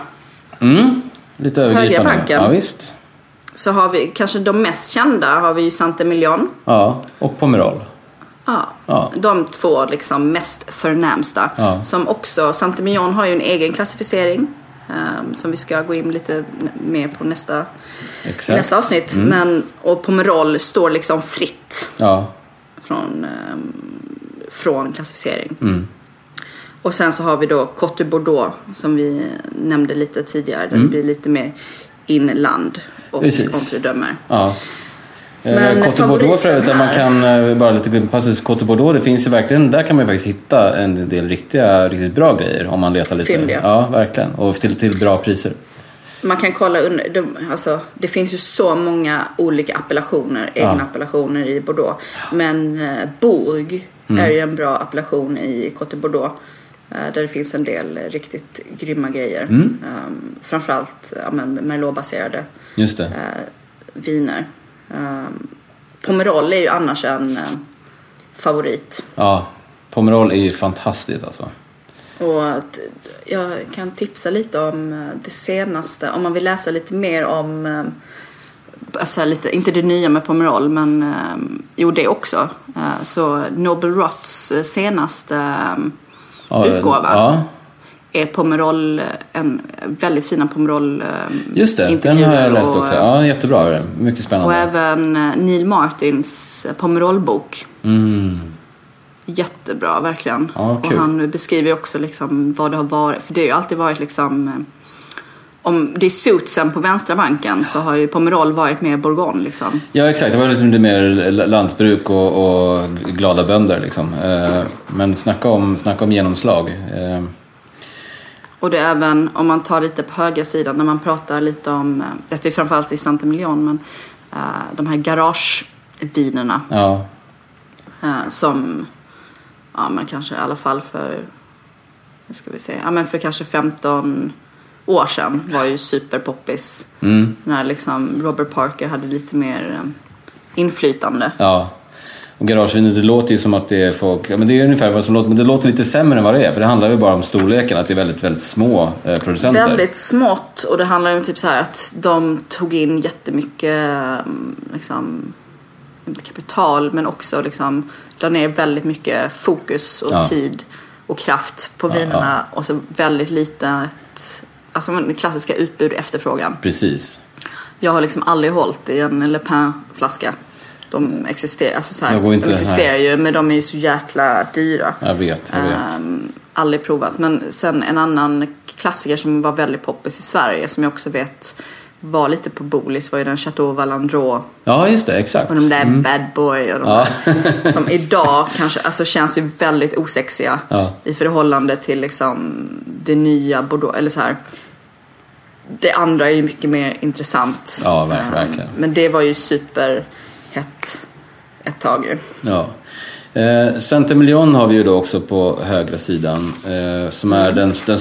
lite övergripande. Högra banken. Ja, visst. Så har vi kanske de mest kända har vi ju Saint-Emilion. Ja, och Pomerol. Ja, de två liksom mest förnämsta. Ja. Som också, Saint-Emilion har ju en egen klassificering som vi ska gå in lite mer på nästa avsnitt. Och Pomerol står liksom fritt från klassificering. Och sen så har vi då Côte de Bordeaux som vi nämnde lite tidigare. Där det blir lite mer inland och omfördömer. Ja. Côte de Bordeaux för övrigt, man kan bara lite passus Côte de Bordeaux, det finns ju verkligen, där kan man ju faktiskt hitta en del riktigt bra grejer om man letar lite. Fyndiga. Ja, verkligen. Och till bra priser. Man kan kolla under, det finns ju så många olika appellationer, egna appellationer i Bordeaux. Men Bourg är ju en bra appellation i Côte de Bordeaux. Där det finns en del riktigt grymma grejer. Framförallt Merlot-baserade viner. Pomerol är ju annars en favorit. Ja, Pomerol är ju fantastiskt alltså. Och jag kan tipsa lite om det senaste. Om man vill läsa lite mer om inte det nya med Pomerol, men det också. Så Noble Roths senaste utgåva är Pomerol, en väldigt fina Pomerol just det, den har jag läst också. Ja, jättebra, mycket spännande. Och även Neil Martins Pomerol-bok. Jättebra, verkligen. Ja, och han beskriver också liksom vad det har varit, för det har ju alltid varit liksom, om det är Soutsen på vänstra banken så har ju Pomerol varit mer Bourgogne liksom. Ja, exakt. Det var lite mer lantbruk och glada bönder liksom. Men snacka om genomslag. Och det är även, om man tar lite på högra sidan, när man pratar lite om, det är framförallt i Saint-Emilion, men de här garagevinerna. Ja. Som, men kanske i alla fall för, hur ska vi säga, men för kanske 15 år sedan var ju superpoppis. När liksom Robert Parker hade lite mer inflytande. Ja. Och garagevinet, det låter ju som att det är folk, men det är ungefär vad som låter, men det låter lite sämre än vad det är, för det handlar ju bara om storleken, att det är väldigt, väldigt små producenter. Väldigt smått, och det handlar ju om typ så här att de tog in jättemycket liksom, inte kapital, men också liksom la ner väldigt mycket fokus och tid och kraft på vinerna, och så väldigt lite alltså den klassiska utbud och efterfrågan. Precis. Jag har liksom aldrig hållit i en Le Pen-flaska. de existerar, alltså så här, de existerar ju, men de är ju så jäkla dyra. Jag vet. Aldrig provat. Men sen en annan klassiker som var väldigt poppis i Sverige, som jag också vet var lite på Bolis, var ju den Chateau Valandro. Ja, just det, exakt. Och de där Bad Boy och de där, som idag kanske alltså känns ju väldigt osexiga i förhållande till liksom det nya Bordeaux, eller så här. Det andra är ju mycket mer intressant. Ja, verkligen. Men det var ju superhett ett tag ju. Ja. Saint-Emilion har vi ju då också på högra sidan, som är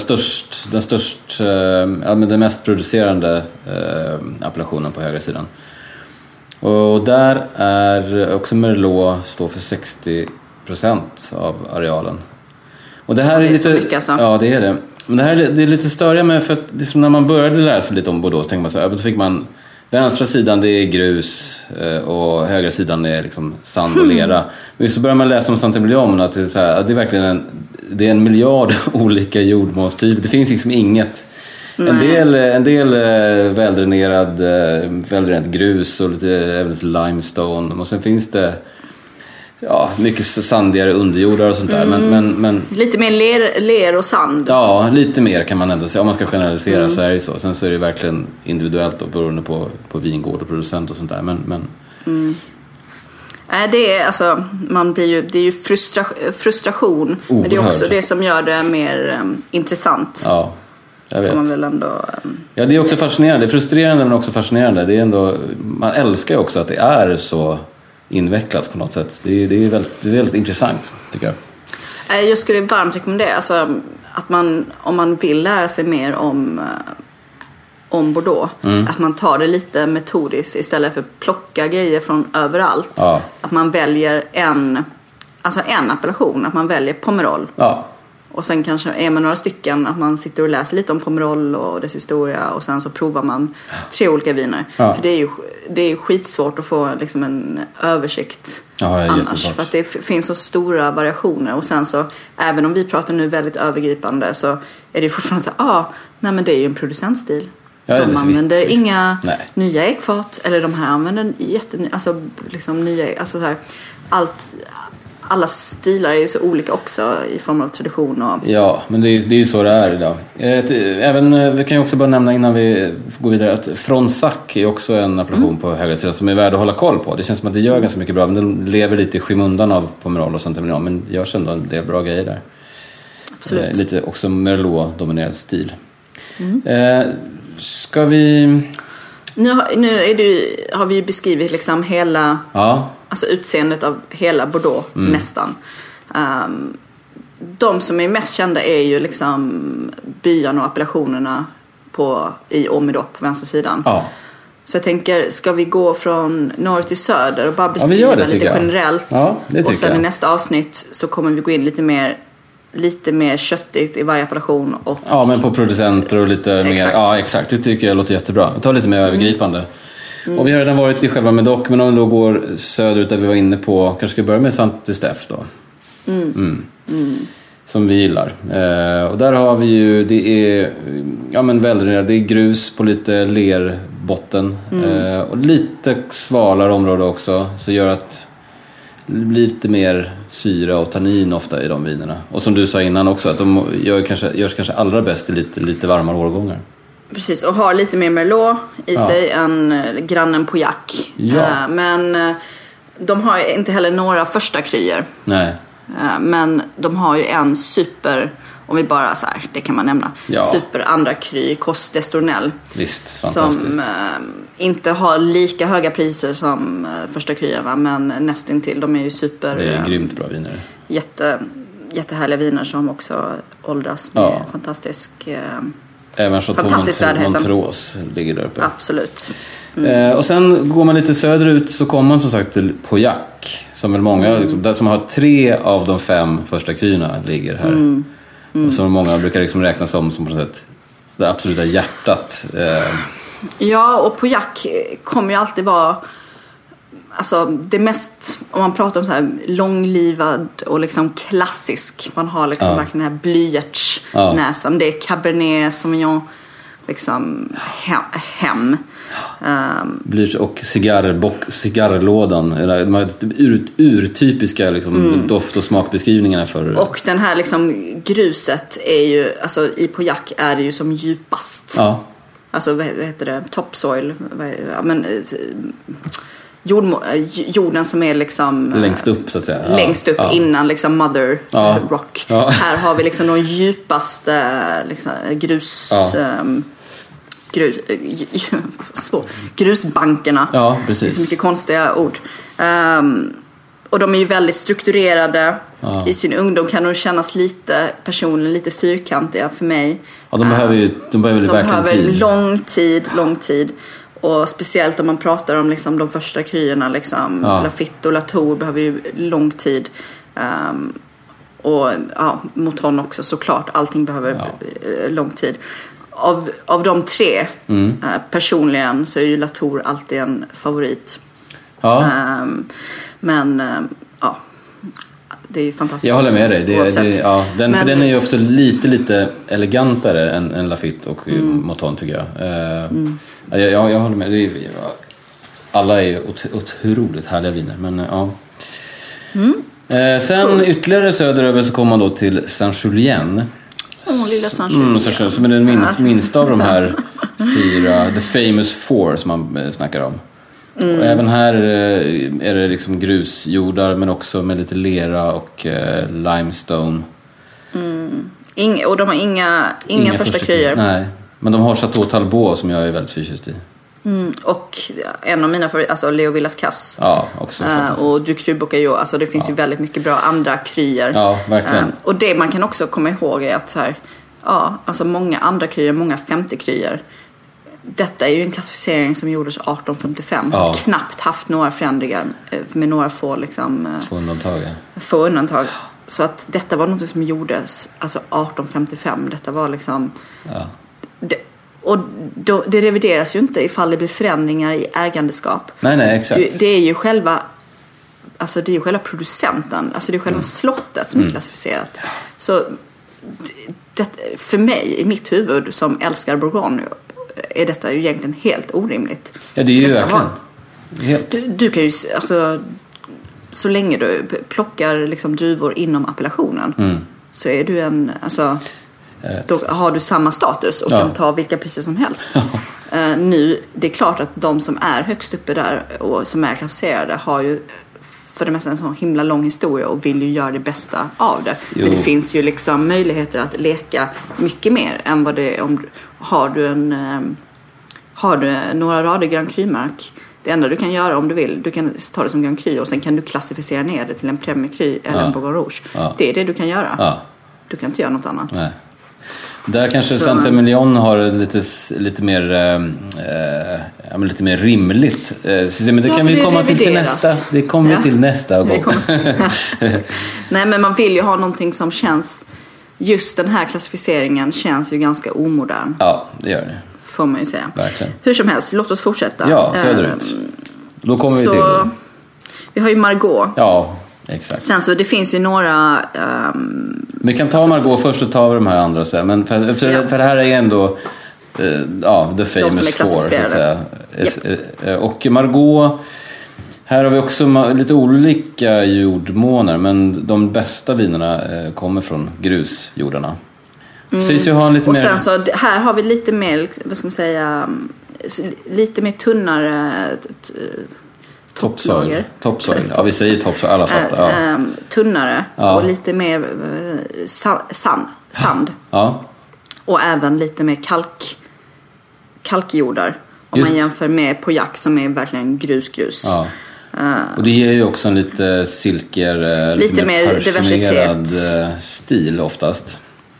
den mest producerande appellationen på högra sidan. Och där är också Merlot står för 60% av arealen. Och det här är lite så mycket alltså. Ja, det är det. Men det här det är lite större med, för att det är som när man började lära sig lite om Bordeaux, så tänkte man så här, då fick man vänstra sidan det är grus och högra sidan är liksom sand och lera. Men så börjar man läsa om Saint-Emilion att det är, så här, att det är verkligen det är en miljard olika jordmånstyper. Det finns liksom inget. En del väldränerat grus och lite limestone, och sen finns det mycket sandigare underjordar och sånt där. Men lite mer ler och sand. Ja, lite mer kan man ändå säga. Om man ska generalisera så är det så. Sen så är det verkligen individuellt då, beroende på vingård och producent och sånt där. Det är alltså, det är ju frustration. Men det är också det som gör det mer intressant. Ja, jag vet. Man väl ändå, ja, det är också fascinerande. Det är frustrerande men också fascinerande. Det är ändå, man älskar ju också att det är så invecklat på något sätt. Det är väldigt intressant, tycker jag. Jag skulle varmt rekommendera alltså, att man, om man vill lära sig mer om Bordeaux, att man tar det lite metodiskt istället för att plocka grejer från överallt. Ja. Att man väljer en appellation, att man väljer Pomerol. Ja. Och sen kanske är man några stycken, att man sitter och läser lite om Pomerol och dess historia, och sen så provar man 3 olika viner. Ja. För det är skitsvårt att få liksom en översikt annars. För att det finns så stora variationer. Och sen så, även om vi pratar nu väldigt övergripande, så är det fortfarande så nej men det är ju en producentstil. De använder inga nya ekfat, eller de här använder nya, alltså så här, alla stilar är ju så olika också i form av tradition och... Ja, men det är ju så det är idag. Även, vi kan ju också bara nämna innan vi går vidare att Fronsac är också en appellation på högra sidan som är värd att hålla koll på. Det känns som att det gör ganska mycket bra, men den lever lite i skymundan av Pomerol och Saint-Emilion, men görs ändå en del bra grejer där. Absolut. Lite också Merlot-dominerad stil. Ska vi... Nu har vi beskrivit liksom hela alltså utseendet av hela Bordeaux nästan. De som är mest kända är ju liksom byarna och appellationerna i Aumédoc på vänster sidan. Ja. Så jag tänker, ska vi gå från norr till söder och bara beskriva lite generellt. Ja, och sen i nästa avsnitt så kommer vi gå in lite mer köttigt i varje appellation. Och men på producenter och lite mer. Ja, exakt. Det tycker jag låter jättebra. Vi tar lite mer övergripande. Och vi har redan varit i själva Médoc, men om vi då går söderut där vi var inne på, kanske ska börja med Saint-Estèphe då. Som vi gillar. Och där har vi ju, det är det är grus på lite lerbotten. Och lite svalare område också, så gör att det blir lite mer syra och tannin ofta i de vinerna. Och som du sa innan också, att de görs kanske allra bäst i lite varmare årgångar. Precis, och har lite mer Merlot i sig än grannen Pauillac. Ja. Men de har inte heller några första kryer. Nej. Men de har ju en super, om vi bara så här, det kan man nämna, super andra kry, Cos d'Estournel. Visst, fantastiskt. Som inte har lika höga priser som första kryerna, men nästintill. De är ju super. Det är grymt bra viner. Jättehärliga viner som också åldras med fantastisk... Även Chateau Montrose ligger där uppe. Absolut. Och sen går man lite söderut, så kommer man som sagt till Pauillac, som väl många liksom, som har 3 av de 5 första kryerna ligger här. Och som många brukar liksom räkna som på något sätt det absoluta hjärtat. Ja, och Pauillac kommer ju alltid vara alltså det mest, om man pratar om så här långlivad och liksom klassisk, man har liksom verkligen den här blyertsnäsan. Det är Cabernet Sauvignon liksom hem. Och cigarrlådan, de här urtypiska liksom, doft- och smakbeskrivningarna för... Och den här liksom, gruset är ju, alltså i Pauillac är det ju som djupast. Ja. Alltså vad heter det? Topsoil. Jorden som är liksom längst upp så att säga. Längst upp innan liksom Mother Rock. Ja. Här har vi liksom de djupaste liksom, grusbankerna. Ja, precis. Det är så mycket konstiga ord. Och de är ju väldigt strukturerade. Ja. I sin ungdom kan de kännas personligen lite fyrkantiga för mig. Ja, de behöver lång tid. Och speciellt om man pratar om liksom, de första kryerna liksom, Lafite och Latour behöver ju lång tid. Och Mouton också såklart. Allting behöver lång tid. Av de tre personligen så är ju Latour alltid en favorit. Ja. Men det är ju fantastiskt. Jag håller med dig. Den är ju ofta lite elegantare än Lafite och Mouton tycker jag. Jag håller med. Alla är otroligt härliga viner. Men, sen ytterligare söderöver så kommer man då till Saint-Julien. Lilla Saint-Julien. Som är den minsta av de här 4, the famous 4 som man snackar om. Och även här är det liksom grusjordar men också med lite lera och limestone. Och de har inga första kryer. Nej, men de har Chateau Talbot som jag är väldigt förtjust i. Och en av mina favoriter, alltså Leo Villas-Casse. Ja, också och Du Cru Bocaillot. Alltså det finns ju väldigt mycket bra andra kryer. Ja, verkligen. Och det man kan också komma ihåg är att så här, alltså många andra kryer, många 50-kryer. Detta är ju en klassificering som gjordes 1855. Ja. Knappt haft några förändringar med några få liksom, få undantag. Så att detta var något som gjordes alltså 1855. Detta var liksom det revideras ju inte ifall det blir förändringar i ägandeskap. Nej, exakt. Det är ju själva producenten, alltså det är själva slottet som är klassificerat. Så för mig i mitt huvud som älskar Bourgogne är detta ju egentligen helt orimligt. Ja, det är ju verkligen helt. Du kan ju alltså så länge du plockar liksom druvor inom appellationen så är du då har du samma status och kan ta vilka priser som helst. Nu, det är klart att de som är högst uppe där och som är klassificerade har ju för det mesta en sån himla lång historia och vill ju göra det bästa av det. Jo. Men det finns ju liksom möjligheter att leka mycket mer än vad det är om har du några rader Grand Cru-mark. Det enda du kan göra om du vill, du kan ta det som Grand Cru och sen kan du klassificera ner det till en Premier Cru eller en Bourgogne Rouge. Det är det du kan göra. Du kan inte göra något annat. Nej. Där kanske Saint-Emilion har lite mer rimligt system. Men det kan vi komma till nästa. Det kommer vi till nästa gång. Nej, men man vill ju ha någonting som känns, just den här klassificeringen känns ju ganska omodern. Ja, det gör det. Får man ju säga. Verkligen. Hur som helst, låt oss fortsätta. Ja, söderut. Då kommer vi till. Vi har ju Margaux. Ja, exakt. Sen så det finns ju några vi kan ta Margaux först och ta de här andra sen. Men för det här är ändå the famous four så att säga. Yep. Och Margaux, här har vi också lite olika jordmåner, men de bästa vinerna kommer från grusjordarna. Sägs ju ha en lite och mer... sen så här har vi lite mer, vad ska man säga, lite mer tunnare Topsoil. Ja, vi säger topsoil, alla fattar. Tunnare och lite mer sand. Ja. Och även lite mer kalkjordar. Om man jämför med Pauillac som är verkligen grus. Ja. Och det ger ju också en lite silkigare, lite mer diversitet stil oftast.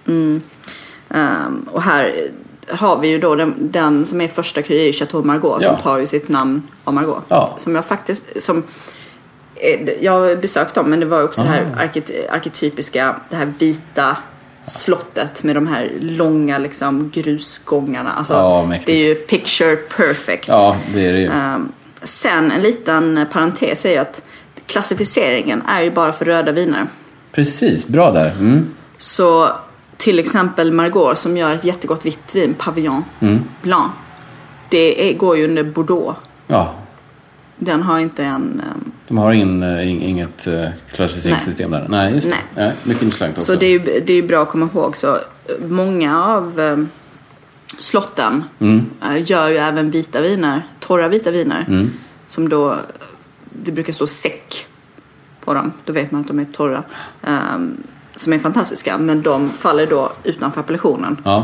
Och här har vi ju då den som är första kry i Chateau Margaux som tar ju sitt namn av Margaux. Som jag faktiskt jag har besökt dem, men det var också det här arketypiska, det här vita slottet med de här långa liksom grusgångarna. Alltså, det är ju picture perfect. Ja, det är det ju. Sen en liten parentes är att klassificeringen är ju bara för röda viner. Precis, bra där. Så till exempel Margaux som gör ett jättegott vitt vin, Pavillon Blanc. Det går ju under Bordeaux. Ja. Den har inte en... De har inget klassificeringssystem där. Nej, just det. Nej. Mycket intressant också. Så det är ju bra att komma ihåg. Så många av slotten gör ju även vita viner, torra vita viner. Som då, det brukar stå säck på dem. Då vet man att de är torra. Som är fantastiska. Men de faller då utanför appellationen. Ja.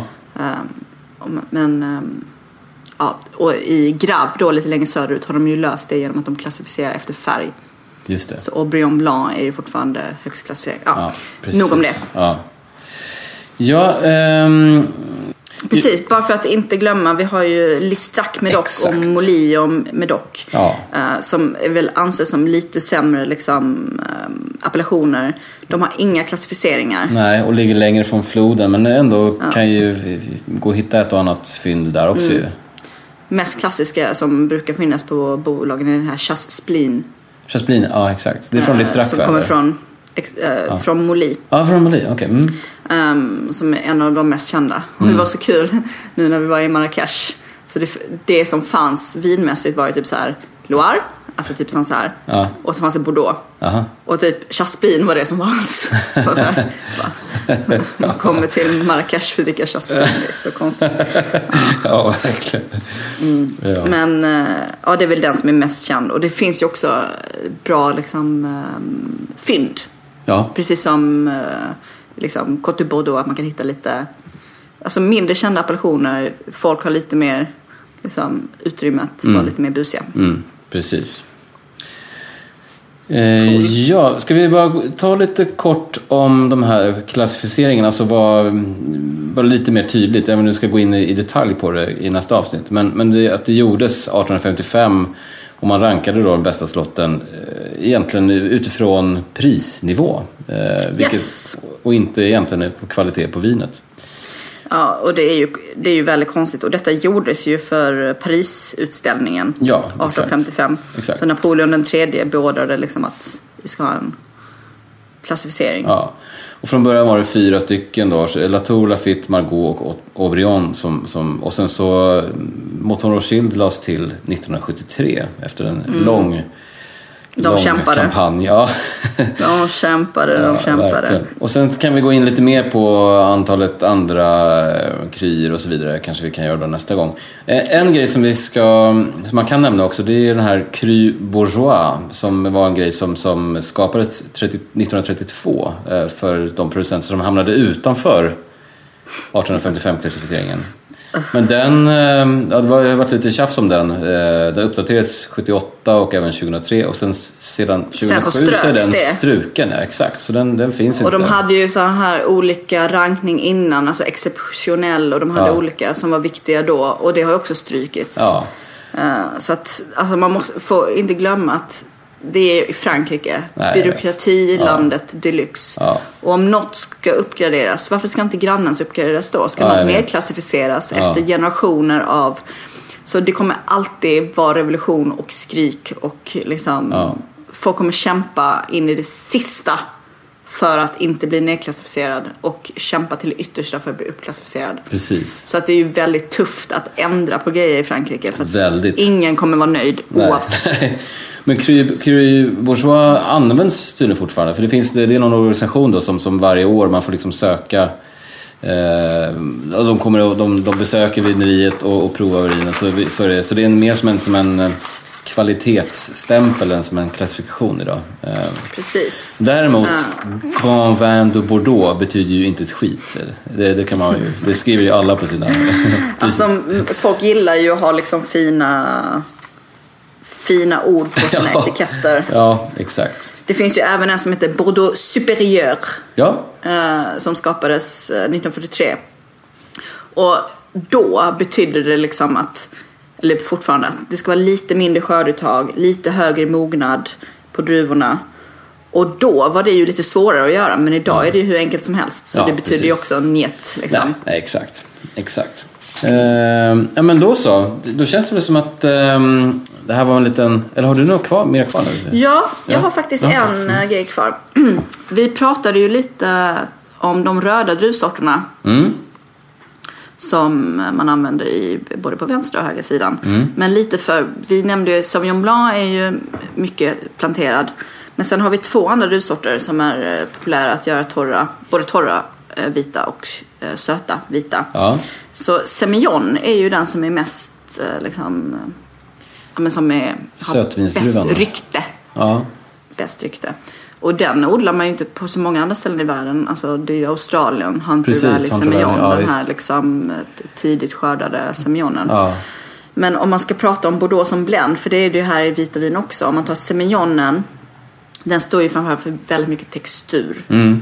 Ja, och i Grave då lite längre söderut har de ju löst det genom att de klassificerar efter färg. Just det. Så Aubryon Blanc är ju fortfarande högst klassificerad. Ja, nog om det. Ja, precis, bara för att inte glömma, vi har ju Listrac Medoc och Molly Medoc. Som är väl anses som lite sämre liksom, appellationer. De har inga klassificeringar. Nej, och ligger längre från floden, men ändå kan ju gå och hitta ett och annat fynd där också ju. Mest klassiska som brukar finnas på bolagen är den här Chasse-Splin. Chasse-Splin, ja exakt. Det är från Listrac, som kommer från Molly. Ja, från Molly, okej. Som är en av de mest kända. Och det var så kul nu när vi var i Marrakesh. Så det som fanns vinmässigt var ju typ så här Loire, alltså typ så här. Och så fanns det Bordeaux. Och typ Chasse-Splin var det som fanns. Och så här, man kommer till Marrakesh för att dricka Chasse-Splin. Det är så konstigt. Ja, verkligen. Men det är väl den som är mest känd. Och det finns ju också bra liksom fynd. Precis som liksom Côte du Bordeaux, att man kan hitta lite alltså mindre kända appellationer. Folk har lite mer liksom utrymme att vara lite mer busiga. Precis. Ska vi bara ta lite kort om de här klassificeringarna, alltså bara lite mer tydligt, även om vi ska gå in i detalj på det i nästa avsnitt, men att det gjordes 1855 och man rankade då de bästa slotten egentligen utifrån prisnivå, och inte egentligen på kvalitet på vinet. Ja, och det är ju väldigt konstigt. Och detta gjordes ju för Parisutställningen 1855. Exakt. Så Napoleon den tredje beordrade liksom att vi ska ha en klassificering. Ja, och från början var det 4 stycken då. Latour, Lafite, Margaux och Aubryon och sen så Mouton Rothschild lades till 1973 efter en lång kampanj. Ja. De kämpade. Verkligen. Och sen kan vi gå in lite mer på antalet andra kryer och så vidare. Kanske vi kan göra det nästa gång. En grej som man kan nämna också, det är den här Cru Bourgeois, som var en grej som skapades 1932 för de producenter som hamnade utanför 1855-klassificeringen. Men det har varit lite tjafs om den. Den uppdaterades 78 och även 2003. Och sedan 2007 så är den struken. Ja, exakt, så den finns inte. Och de hade ju så här olika rankning innan, alltså exceptionell, och de hade olika som var viktiga då. Och det har också strykits. Så att alltså, man får inte glömma att det är i Frankrike. Byråkrati i landet deluxe. Och om något ska uppgraderas, varför ska inte grannens uppgraderas då? Ska något mer klassificeras efter generationer av... Så det kommer alltid vara revolution och skrik. Och liksom folk kommer kämpa in i det sista för att inte bli nedklassificerad. Och kämpa till det yttersta för att bli uppklassificerad. Precis. Så att det är ju väldigt tufft att ändra på grejer i Frankrike. För att ingen kommer vara nöjd oavsett. Men Cru Bourgeois används tydligen fortfarande. För det är någon organisation då som varje år man får liksom söka. De besöker vineriet och provar vinen. Så det är mer som en kvalitetsstämpel än som en klassifikation idag. Precis. Däremot Grand Vin de Bordeaux betyder ju inte ett skit. Det kan man ju. Det skriver ju alla på sina. Alltså folk gillar ju att ha liksom fina ord på sina etiketter. Ja, exakt. Det finns ju även en som heter Bordeaux Supérieur. Som skapades 1943. Och då betydde det liksom att, eller fortfarande, att det ska vara lite mindre skördeuttag, lite högre mognad på druvorna. Och då var det ju lite svårare att göra, men idag är det ju hur enkelt som helst. Så det betyder ju också njet liksom. Nej, exakt. Men då så. Då känns det som att det här var en liten... Eller har du något mer kvar nu? Ja, jag har faktiskt en grej kvar. Vi pratade ju lite om de röda druvsorterna. Som man använder i både på vänstra och höger sidan. Men lite för, vi nämnde ju Sauvignon Blanc är ju mycket planterad. Men sen har vi 2 andra druvsorter som är populära att göra både torra vita och söta vita. Ja. Så Semillon är ju den som är mest liksom, men som är bäst rykte. Ja. Bäst rykte. Och den odlar man ju inte på så många andra ställen i världen. Alltså det är ju Australien, Hunter Valley Semillon, ja, den här liksom tidigt skördade Semillonen. Ja. Men om man ska prata om Bordeaux som blend, för det är det ju här i vita vin också. Om man tar Semillonen, den står ju framförallt för väldigt mycket textur.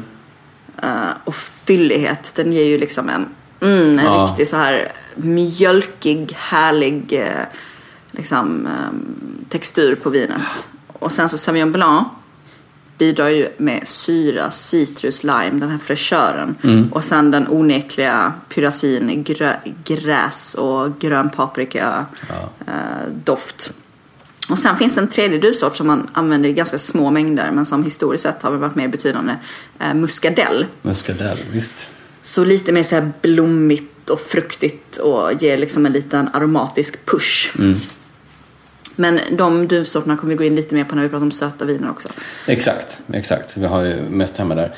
Och fyllighet. Den ger ju liksom en riktig så här mjölkig, härlig liksom, textur på vinet. Och sen så Sauvignon Blanc bidrar ju med syra, citrus, lime, den här fräschören. Och sen den onekliga pyrazin, gräs och grön paprika doft. Och sen finns det en tredje druvsort som man använder i ganska små mängder, men som historiskt sett har varit mer betydande, muscadell. Muscadell, visst. Så lite mer så här blommigt och fruktigt och ger liksom en liten aromatisk push. Men de druvsorterna kommer vi gå in lite mer på när vi pratar om söta viner också. Exakt. Vi har ju mest hemma där.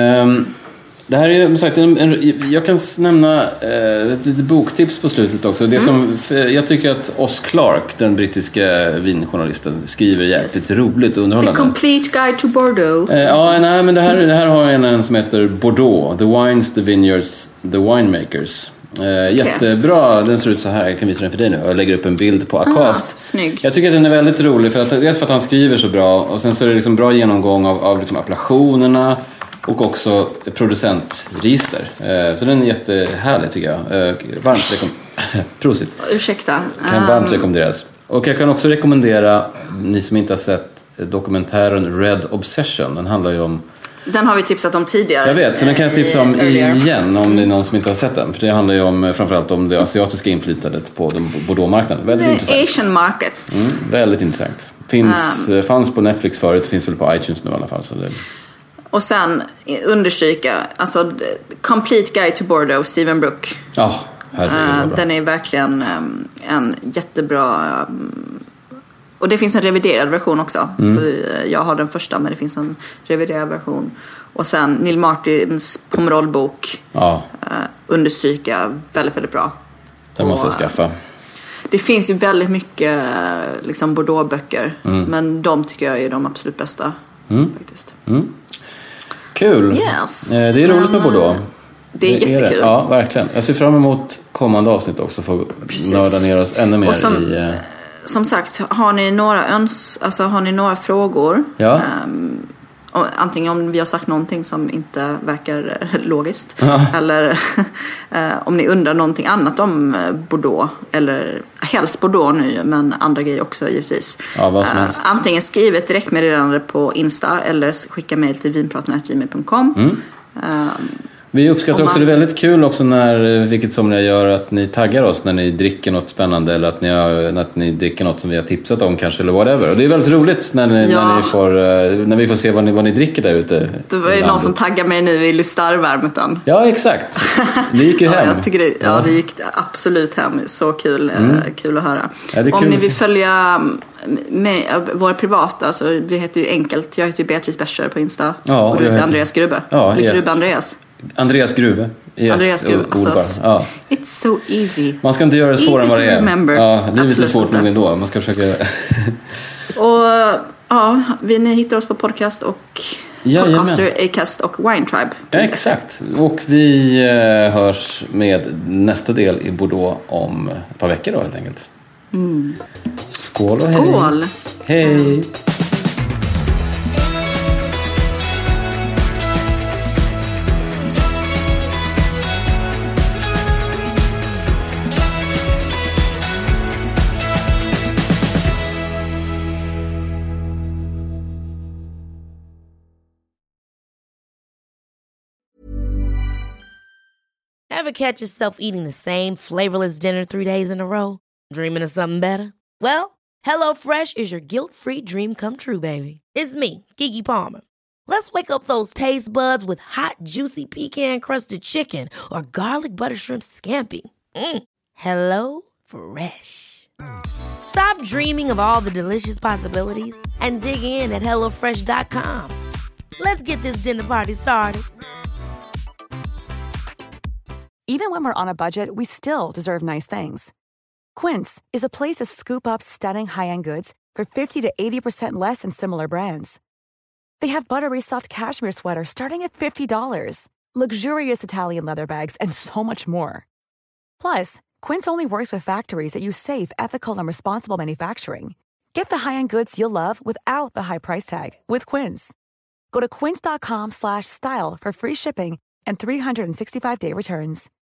Det här är ju sagt, jag kan nämna ett boktips på slutet också. Det som, jag tycker att Oz Clarke, den brittiska vinjournalisten, skriver jäkligt roligt och underhållande. The Complete Guide to Bordeaux. Men det här har en som heter Bordeaux. The Wines, the Vineyards, the Winemakers. Jättebra, den ser ut så här. Jag kan visa den för dig nu. Jag lägger upp en bild på Acast. Snygg. Jag tycker att den är väldigt rolig dels för att han skriver så bra, och sen så är det liksom bra genomgång av liksom appellationerna och också producentregister. Så den är jättehärlig tycker jag. Varmt prosit. Ursäkta. Kan varmt rekommenderas. Och jag kan också rekommendera, ni som inte har sett dokumentären Red Obsession. Den handlar ju om... Den har vi tipsat om tidigare. Jag vet, så den kan jag tipsa om igen om det är någon som inte har sett den. För det handlar ju om framförallt om det asiatiska inflytandet på den Bordeaux-marknaden. Väldigt intressant. Asian market. Väldigt intressant. Fanns på Netflix förut, finns väl på iTunes nu i alla fall. Så det... Och sen understryka, alltså Complete Guide to Bordeaux, Stephen Brook. Den är verkligen en jättebra... Och det finns en reviderad version också. För jag har den första, men det finns en reviderad version. Och sen Neil Martins Pomerol-bok. Understryka väldigt, väldigt bra. Den måste jag skaffa. Det finns ju väldigt mycket liksom Bordeaux-böcker. Men de tycker jag är de absolut bästa. Faktiskt. Kul. Yes. Det är roligt med Bordeaux. Det är jättekul. Ja, verkligen. Jag ser fram emot kommande avsnitt också för att nörda ner oss ännu mer i... Som sagt, har ni några frågor? Ja. Antingen om vi har sagt någonting som inte verkar logiskt. Eller om ni undrar någonting annat om Bordeaux. Eller helst Bordeaux nu, men andra grejer också givetvis. Ja, vad som helst. Antingen skriv ett direktmeddelande på Insta eller skicka mejl till vinpratarna@gmail.com. Vi uppskattar också, det är väldigt kul också när, vilket som ni gör, att ni taggar oss när ni dricker något spännande eller att ni dricker något som vi har tipsat om kanske eller whatever. Och det är väldigt roligt när vi får se vad ni dricker där ute. Det var ju någon som taggar mig nu i Lustarvärmeten. Ja, exakt. Det gick ju hem. Jag tycker det gick absolut hem. Så kul, kul att höra. Ja, om ni vill följa med våra privata, alltså vi heter ju enkelt. Jag heter ju Beatrice Bescher på Insta. Ja, och du heter Andreas Grube. Ja, Grube Andreas. Andreas Grube. Alltså, it's so easy. Man ska inte göra det svårare än vad det är. Ja, det är lite svårt nog ändå. Man ska försöka... Och ni hittar oss på podcast och Podcaster, Acast och Wine Tribe. Ja, exakt. Och vi hörs med nästa del i Bordeaux om ett par veckor då helt enkelt. Skål och hej. Skål. Hej. Ever catch yourself eating the same flavorless dinner 3 days in a row? Dreaming of something better? Well, HelloFresh is your guilt-free dream come true, baby. It's me, Keke Palmer. Let's wake up those taste buds with hot, juicy pecan-crusted chicken or garlic butter shrimp scampi. Hello Fresh. Stop dreaming of all the delicious possibilities and dig in at HelloFresh.com. Let's get this dinner party started. Even when we're on a budget, we still deserve nice things. Quince is a place to scoop up stunning high-end goods for 50 to 80% less than similar brands. They have buttery soft cashmere sweaters starting at $50, luxurious Italian leather bags, and so much more. Plus, Quince only works with factories that use safe, ethical, and responsible manufacturing. Get the high-end goods you'll love without the high price tag with Quince. Go to quince.com/style for free shipping and 365-day returns.